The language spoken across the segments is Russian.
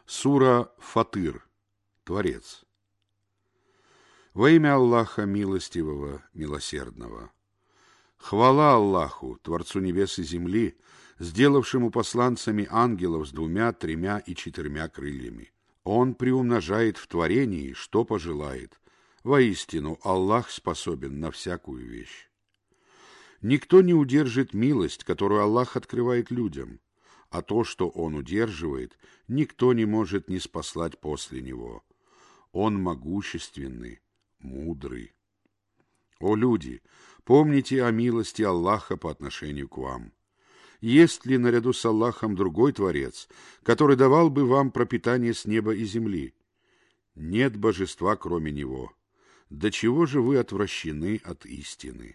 Сура Фатыр. Творец. Во имя Аллаха Милостивого, Милосердного. Хвала Аллаху, Творцу небес и земли, сделавшему посланцами ангелов с 2, 3 и 4 крыльями. Он приумножает в творении, что пожелает. Воистину, Аллах способен на всякую вещь. Никто не удержит милость, которую Аллах открывает людям, а то, что Он удерживает, никто не может ниспослать после Него. Он могущественный, мудрый. О люди, помните о милости Аллаха по отношению к вам. Есть ли наряду с Аллахом другой Творец, который давал бы вам пропитание с неба и земли? Нет божества, кроме Него. До чего же вы отвращены от истины?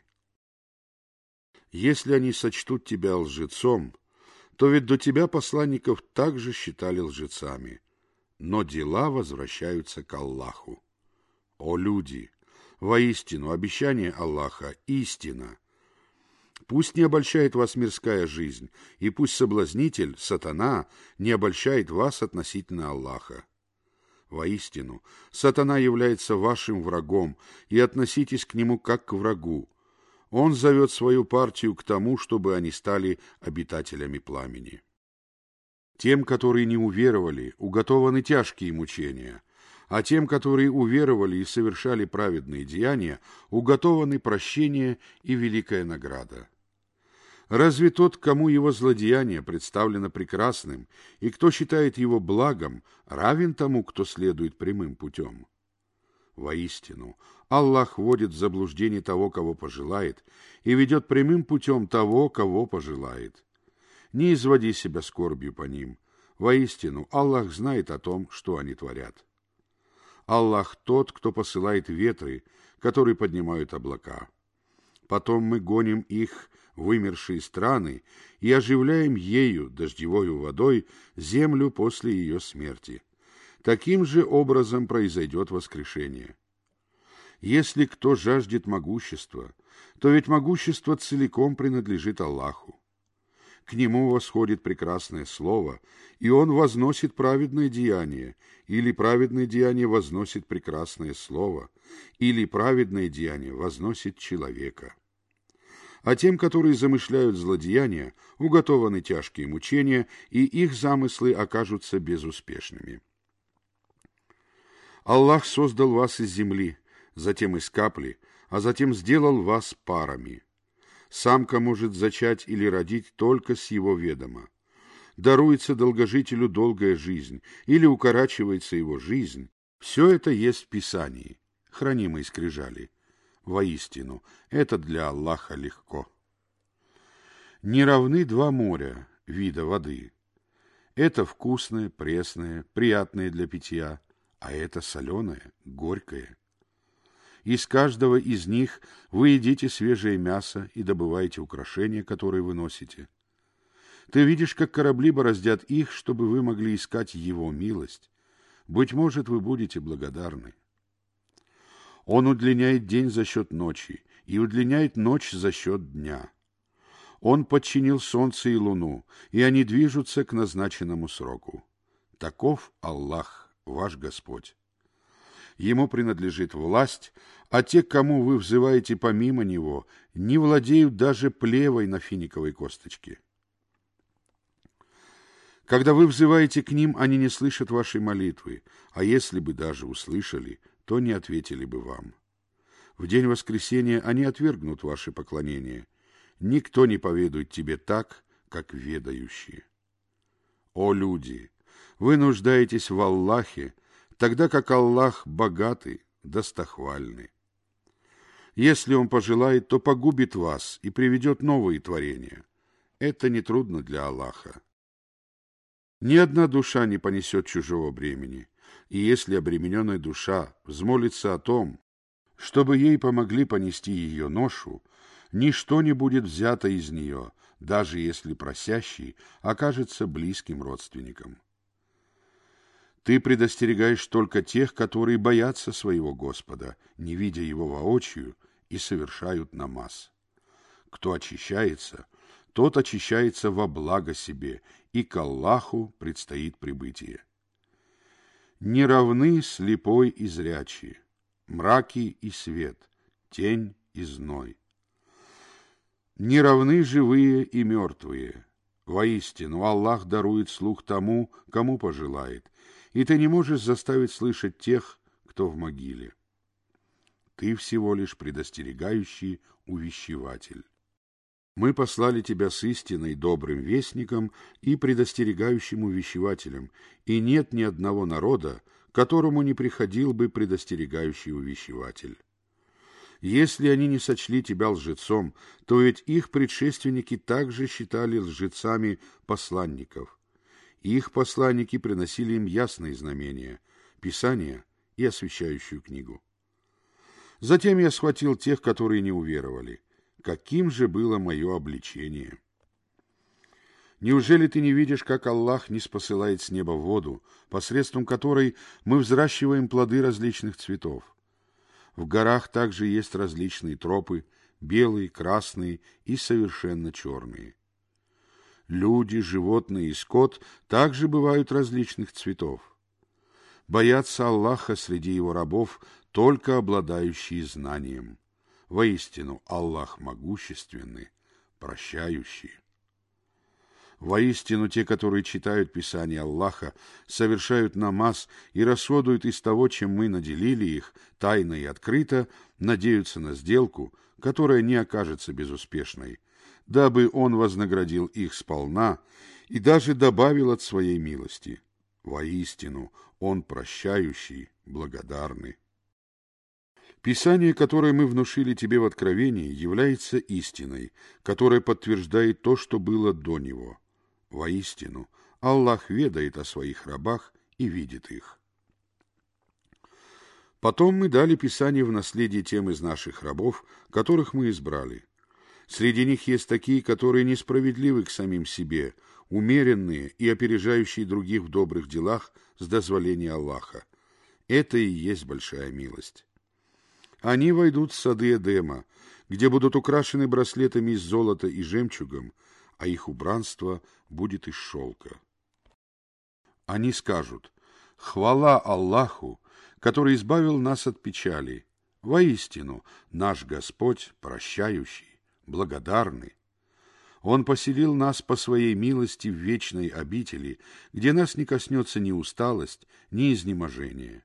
Если они сочтут тебя лжецом, то ведь до тебя посланников также считали лжецами, но дела возвращаются к Аллаху. О люди! Воистину, обещание Аллаха – истина. Пусть не обольщает вас мирская жизнь, и пусть соблазнитель, сатана, не обольщает вас относительно Аллаха. Воистину, сатана является вашим врагом, и относитесь к нему как к врагу. Он зовет свою партию к тому, чтобы они стали обитателями пламени. Тем, которые не уверовали, уготованы тяжкие мучения, а тем, которые уверовали и совершали праведные деяния, уготованы прощение и великая награда. Разве тот, кому его злодеяние представлено прекрасным, и кто считает его благом, равен тому, кто следует прямым путем? Воистину, Аллах вводит в заблуждение того, кого пожелает, и ведет прямым путем того, кого пожелает. Не изводи себя скорбью по ним. Воистину, Аллах знает о том, что они творят. Аллах тот, кто посылает ветры, которые поднимают облака. Потом мы гоним их в вымершие страны и оживляем ею, дождевою водой, землю после ее смерти. Таким же образом произойдет воскрешение. Если кто жаждет могущества, то ведь могущество целиком принадлежит Аллаху. К Нему восходит прекрасное слово, и Он возносит праведное деяние, или праведное деяние возносит прекрасное слово, или праведное деяние возносит человека. А тем, которые замышляют злодеяния, уготованы тяжкие мучения, и их замыслы окажутся безуспешными. Аллах создал вас из земли, затем из капли, а затем сделал вас парами. Самка может зачать или родить только с его ведома. Даруется долгожителю долгая жизнь или укорачивается его жизнь. Все это есть в Писании, хранимой скрижали. Воистину, это для Аллаха легко. Не равны 2 моря, вида воды. Это вкусное, пресное, приятное для питья, а это соленое, горькое. Из каждого из них вы едите свежее мясо и добываете украшения, которые вы носите. Ты видишь, как корабли бороздят их, чтобы вы могли искать Его милость. Быть может, вы будете благодарны. Он удлиняет день за счет ночи и удлиняет ночь за счет дня. Он подчинил солнце и луну, и они движутся к назначенному сроку. Таков Аллах, ваш Господь. Ему принадлежит власть, а те, к кому вы взываете помимо Него, не владеют даже плевой на финиковой косточке. Когда вы взываете к ним, они не слышат вашей молитвы, а если бы даже услышали, то не ответили бы вам. В день воскресения они отвергнут ваше поклонение. Никто не поведает тебе так, как ведающие. О люди! Вы нуждаетесь в Аллахе, тогда как Аллах богатый, достохвальный. Если Он пожелает, то погубит вас и приведет новые творения. Это нетрудно для Аллаха. Ни одна душа не понесет чужого бремени, и если обремененная душа взмолится о том, чтобы ей помогли понести ее ношу, ничто не будет взято из нее, даже если просящий окажется близким родственником. Ты предостерегаешь только тех, которые боятся своего Господа, не видя Его воочию, и совершают намаз. Кто очищается, тот очищается во благо себе, и к Аллаху предстоит прибытие. Не равны слепой и зрячий, мраки и свет, тень и зной. Не равны живые и мертвые. Воистину, Аллах дарует слух тому, кому пожелает, и ты не можешь заставить слышать тех, кто в могиле. Ты всего лишь предостерегающий увещеватель. Мы послали тебя с истиной, добрым вестником и предостерегающим увещевателем, и нет ни одного народа, которому не приходил бы предостерегающий увещеватель. Если они не сочли тебя лжецом, то ведь их предшественники также считали лжецами посланников. Их посланники приносили им ясные знамения, Писание и освящающую книгу. Затем я схватил тех, которые не уверовали. Каким же было мое обличение? Неужели ты не видишь, как Аллах ниспосылает с неба воду, посредством которой мы взращиваем плоды различных цветов? В горах также есть различные тропы, белые, красные и совершенно черные. Люди, животные и скот также бывают различных цветов. Боятся Аллаха среди его рабов только обладающие знанием. Воистину, Аллах могущественный, прощающий. Воистину, те, которые читают Писание Аллаха, совершают намаз и расходуют из того, чем мы наделили их, тайно и открыто, надеются на сделку, которая не окажется безуспешной, дабы Он вознаградил их сполна и даже добавил от своей милости. Воистину, Он прощающий, благодарный. Писание, которое мы внушили тебе в Откровении, является истиной, которая подтверждает то, что было до него. Воистину, Аллах ведает о своих рабах и видит их. Потом мы дали Писание в наследие тем из наших рабов, которых мы избрали. Среди них есть такие, которые несправедливы к самим себе, умеренные и опережающие других в добрых делах с дозволения Аллаха. Это и есть большая милость. Они войдут в сады Эдема, где будут украшены браслетами из золота и жемчугом, а их убранство будет из шелка. Они скажут: «Хвала Аллаху, который избавил нас от печали. Воистину, наш Господь прощающий, благодарный. Он поселил нас по своей милости в вечной обители, где нас не коснется ни усталость, ни изнеможение».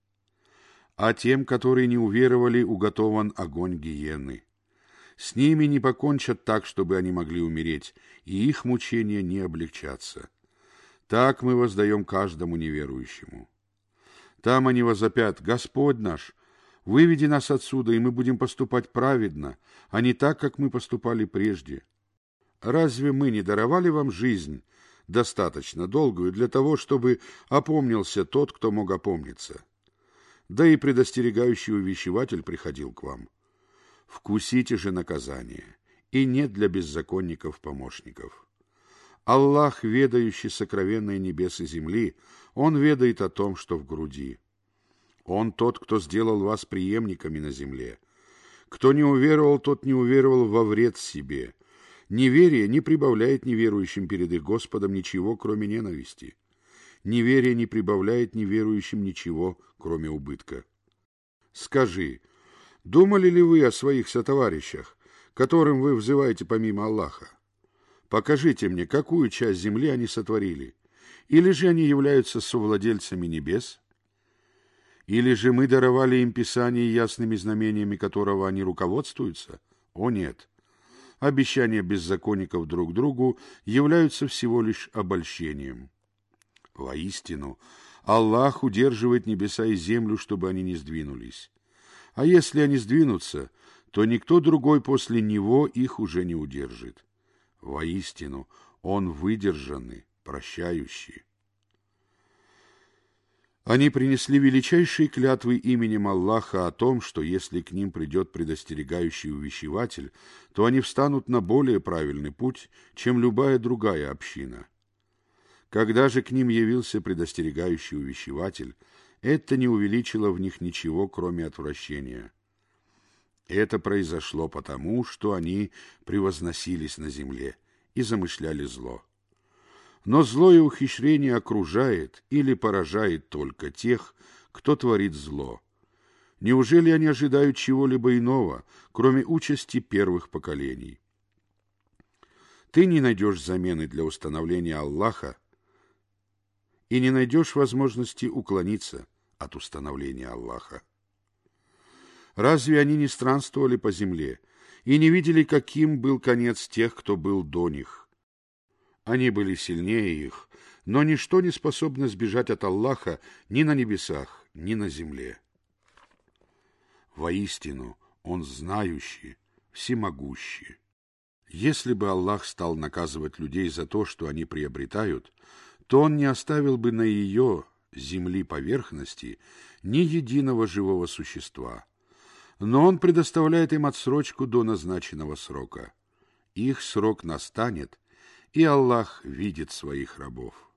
А тем, которые не уверовали, уготован огонь гиены. С ними не покончат так, чтобы они могли умереть, и их мучения не облегчатся. Так мы воздаем каждому неверующему. Там они возопят: «Господь наш, выведи нас отсюда, и мы будем поступать праведно, а не так, как мы поступали прежде. Разве мы не даровали вам жизнь, достаточно долгую для того, чтобы опомнился тот, кто мог опомниться? Да и предостерегающий увещеватель приходил к вам. Вкусите же наказание, и нет для беззаконников помощников. Аллах, ведающий сокровенные небес и земли, Он ведает о том, что в груди. Он тот, кто сделал вас преемниками на земле. Кто не уверовал, тот не уверовал во вред себе. Неверие не прибавляет неверующим перед их Господом ничего, кроме ненависти. Неверие не прибавляет неверующим ничего, кроме убытка. Скажи, думали ли вы о своих сотоварищах, которым вы взываете помимо Аллаха? Покажите мне, какую часть земли они сотворили. Или же они являются совладельцами небес? Или же мы даровали им Писание ясными знамениями, которого они руководствуются? О нет! Обещания беззаконников друг другу являются всего лишь обольщением. Воистину, Аллах удерживает небеса и землю, чтобы они не сдвинулись. А если они сдвинутся, то никто другой после Него их уже не удержит. Воистину, Он выдержанный, прощающий. Они принесли величайшие клятвы именем Аллаха о том, что если к ним придет предостерегающий увещеватель, то они встанут на более правильный путь, чем любая другая община. Когда же к ним явился предостерегающий увещеватель, это не увеличило в них ничего, кроме отвращения. Это произошло потому, что они превозносились на земле и замышляли зло. Но злое ухищрение окружает или поражает только тех, кто творит зло. Неужели они ожидают чего-либо иного, кроме участи первых поколений? Ты не найдешь замены для установления Аллаха и не найдешь возможности уклониться от установления Аллаха. Разве они не странствовали по земле и не видели, каким был конец тех, кто был до них? Они были сильнее их, но ничто не способно сбежать от Аллаха ни на небесах, ни на земле. Воистину, Он знающий, всемогущий. Если бы Аллах стал наказывать людей за то, что они приобретают, то Он не оставил бы на ее, земли поверхности, ни единого живого существа. Но Он предоставляет им отсрочку до назначенного срока. Их срок настанет, и Аллах видит своих рабов.